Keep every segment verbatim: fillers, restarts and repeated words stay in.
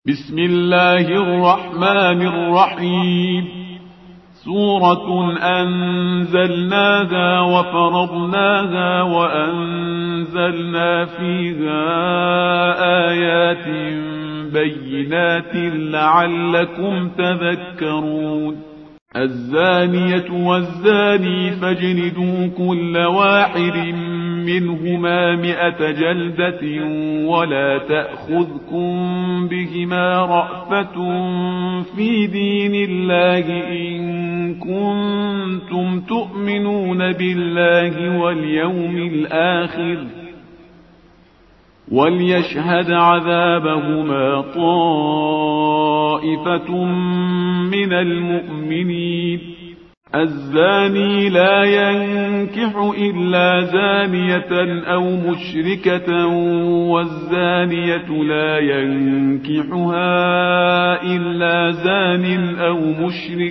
بسم الله الرحمن الرحيم. سورة أنزلناها وفرضناها وأنزلنا فيها آيات بينات لعلكم تذكرون. الزانية والزاني فاجلدوا كل واحد منهما مئة جلدة ولا تأخذكم بهما رأفة في دين الله إن كنتم تؤمنون بالله واليوم الآخر وليشهد عذابهما طائفة من المؤمنين. الزاني لا ينكح إلا زانية أو مشركة والزانية لا ينكحها إلا زان أو مشرك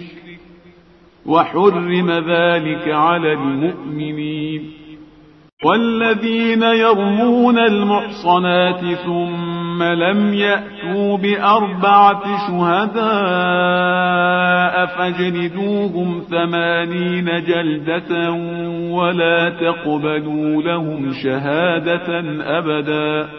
وحرم ذلك على المؤمنين. والذين يرمون المحصنات ثم لم يأتوا بأربعة شهداء فاجلدوهم ثمانين جلدة ولا تقبلوا لهم شهادة أبدا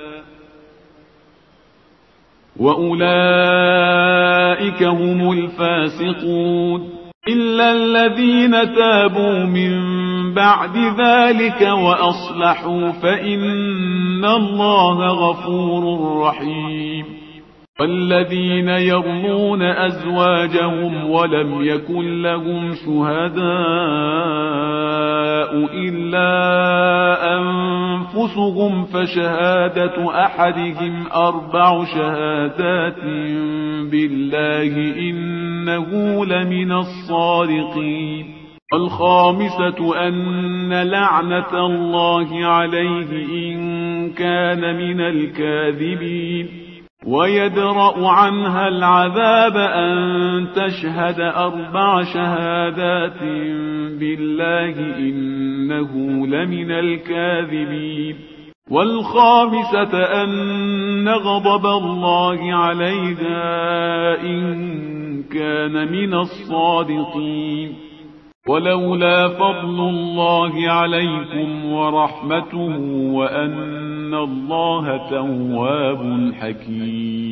وأولئك هم الفاسقون إلا الذين تابوا من بعد ذلك وأصلحوا فإن الله غفور رحيم. والذين يرمون أزواجهم ولم يكن لهم شهداء إلا أنفسهم فشهادة أحدهم أربع شهادات بالله إنه لمن الصادقين. والخامسة أن لعنة الله عليه إن كان من الكاذبين. ويدرأ عنها العذاب أن تشهد أربع شهادات بالله إنه لمن الكاذبين. والخامسة أن غضب الله عليها إن كان من الصادقين. ولولا فضل الله عليكم ورحمته وأن الله تواب حكيم.